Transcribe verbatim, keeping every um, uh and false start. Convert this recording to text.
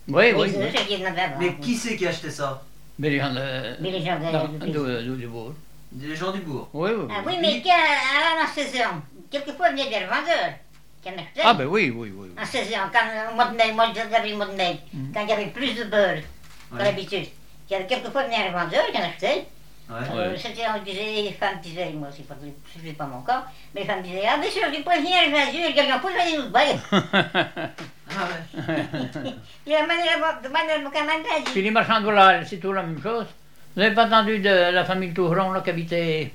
Oui, oui. Les oui. œufs, je dis, non, ben, Mais bon. qui c'est qui achetait ça? Mais les gens de... Mais les gens de- non, de- de- de- du bourg. Les gens du bourg. Oui, oui. Ah oui. oui, mais quand, à la saison, quelquefois venaient des revendeurs qui en achetaient. Ah ben oui, oui, oui. oui. En saison, quand, au mois de mai, mois d'avril, mois de mai, Mhm. quand il y avait plus de beurre que Ouais. d'habitude, il y avait quelquefois venaient des revendeurs qui en achetaient. Ouais. Euh, Ouais. C'était, on disait, les femmes disaient, moi c'est pas, c'est pas mon cas, mais les femmes disaient, ah bien sûr, tu peux venir avec Jésus, et quelqu'un peut venir nous bailler. Ah ouais. Il a demandé la madame au camarade, Puis les marchands de volailles, c'est tout la même chose. Vous n'avez pas entendu de la famille Touron là, qui habitait